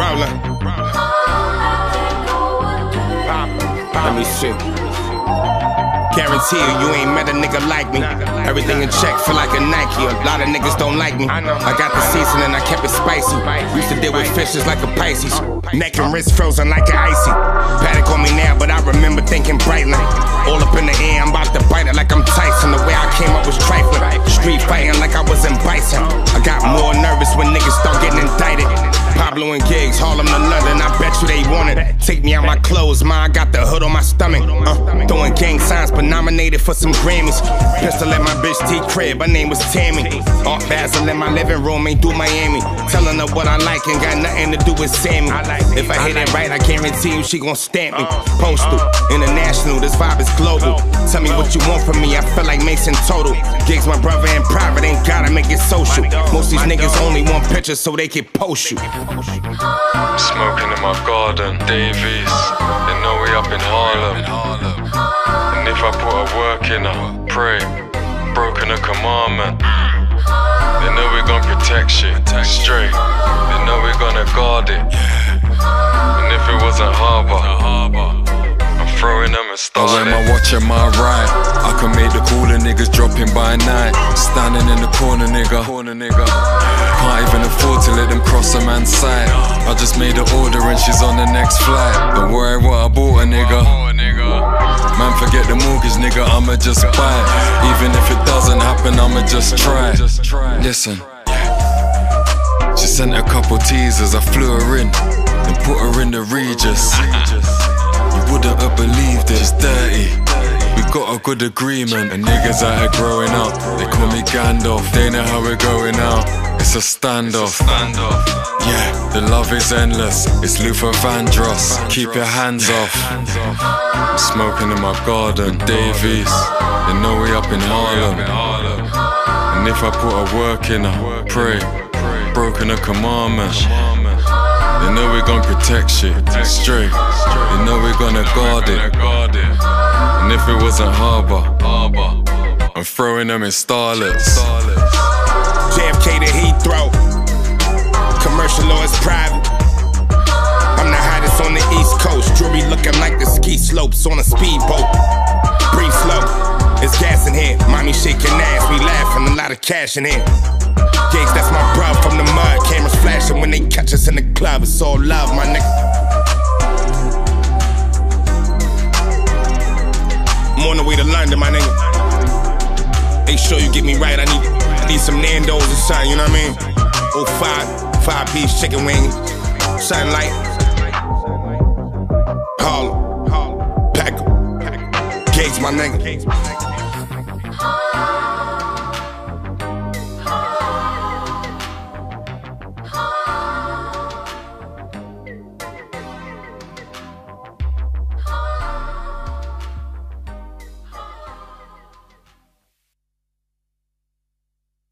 Problem. Let me see. Guarantee you ain't met a nigga like me. Everything in check, feel like a Nike. A lot of niggas don't like me. I got the seasoning, I kept it spicy. Used to deal with fishes like a Pisces. Neck and wrist frozen like an icy. Paddock on me now, but I remember thinking brightly. All up in the air, I'm about to bite it like I'm Tyson. The way I came up was trifling. Street fighting like I was in Bison. I got more nervous when niggas start getting indicted. Pablo and Giggs, Harlem to London, I bet you they want it. Take me out my clothes, ma, I got the hood on my stomach. Throwing gang signs, but nominated for some Grammys. Pistol at my bitch T crib, her name was Tammy. Art Basel in my living room, ain't do Miami. Telling her what I like ain't got nothing to do with Sammy. If I hit it right, I guarantee you she gon' stamp me. Postal, international, this vibe is global. Tell me what you want from me, I feel like Mason Total. Giggs my brother in private, ain't gotta make it social. Most these niggas only want pictures so they can post you. Smoking in my garden, Davies. They know we up in Harlem. And if I put a work in, I pray. Broken a commandment. They know we gon' protect shit straight. They know we gonna guard it. And if it wasn't Harbour, I'm throwing them and starting. I wear my watch at my right. I can make the cooler niggas dropping by night. Standing in the corner, nigga. Can't even afford to let them cross a man's sight. I just made an order and she's on the next flight. Don't worry what I bought a nigga. Man, forget the mortgage, nigga, I'ma just buy it. Even if it doesn't happen, I'ma just try it. Listen, she sent a couple teasers, I flew her in and put her in the Regis. You wouldn't have believed it, it's dirty. We got a good agreement. And niggas out here growing up, they call me Gandalf. They know how we're going out, it's a standoff. Yeah, the love is endless, it's Luther Vandross. Keep your hands off. I'm smoking in my garden, Davies. They know we up in Harlem. And if I put a work in, I pray. Broken a commandment. They know we gon' protect shit straight. They know we gonna guard it. And if it wasn't Harbour, I'm throwing them in starlets. JFK to Heathrow. Commercial or it's private. I'm the hottest on the East Coast. Jewelry looking like the ski slopes on a speedboat. Breathe slow, it's gas in here. Mommy shaking ass, we laughing, a lot of cash in here. Giggs, that's my bro from the mud. Cameras flashing when they catch us in the club. It's all love, my nigga. I'm on the way to London, my nigga. Make sure you get me right. I need some Nando's or something, you know what I mean? 5-piece chicken wings, something like Harlem, Pack 'em. Giggs, my nigga.